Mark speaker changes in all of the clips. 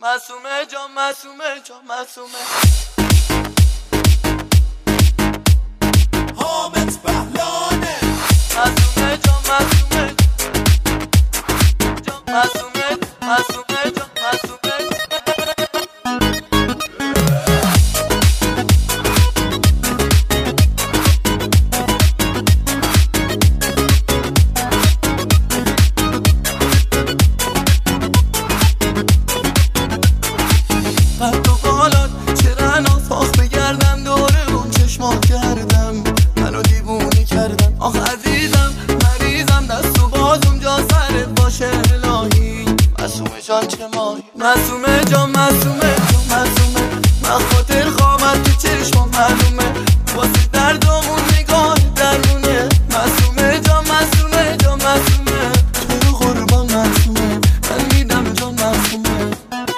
Speaker 1: معصومه جان معصومه جان معصومه
Speaker 2: حامد بهلانه
Speaker 1: معصومه جان معصومه جان معصومه معصومه جان معصومه قد و قالات چرا نافاق بگردم دوره اون چشما کردم منو دیوونه کردن آخ عزیزم مریضم دست و بازم جا سرت باشه الهی معصومه جان چه ماهی معصومه جان معصومه جان معصومه من خاطر خوامت تو چشمام معلومه واسه دردامون نگاه درمونه معصومه جان معصومه جان معصومه تو قربان معصومه من میدم جان معصومه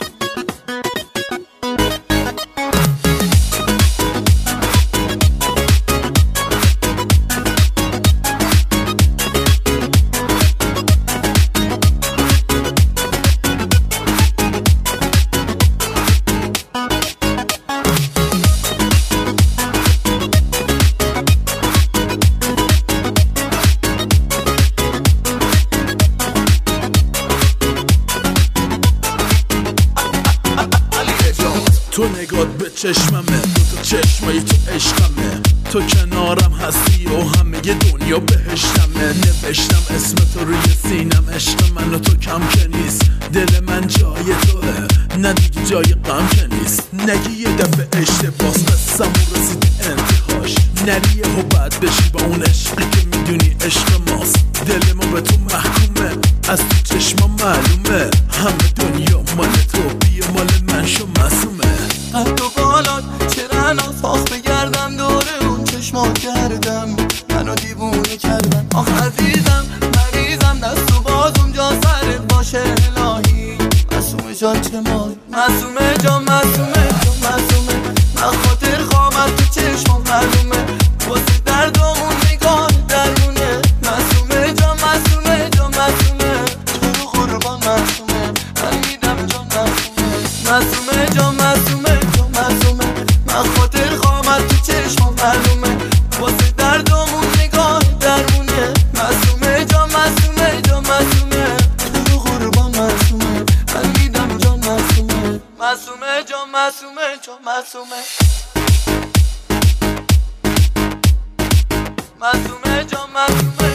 Speaker 2: تو نگات به چشممه دو تا چشمای تو عشقمه تو کنارم هستی و همه دنیا بهشتمه نوشتم اسم تو روی سینم عشق من و تو کم که نیست دل من جای توه نه دیگه جای غم که نیست نگی یه دفعه اشتباس قصم و رسید انتهاش نری و بد بشی با اون عشقی که میدونی عشق ماست دل ما به تو محکومه از تو چشما معلومه همه دنیا مال تو بیا مال من شو معصومه
Speaker 1: قد و بالات چرا نافاق بگردم دوره اون چشما کردم منو دیوونه کردن آخ عزیزم مریضم دست و بازم جا سرت باشه الهی معصومه جان چه ماهی معصومه جان معصومه جان معصومه من خاطر خوامت تو چشمام معلومه واسه دردامون نگاه درمونه معصومه جان معصومه جان معصومه تو قربان معصومه من میدم جان معصومه معصومه جان معصومه جان معصومه من خاطر خوامت تو چشمام معلومه واسه دردامون نگاه درمونه معصومه جان معصومه جان معصومه تو قربان معصومه من میدم جان معصومه معصومه جان معصومه جان معصومه معصومه جان معصومه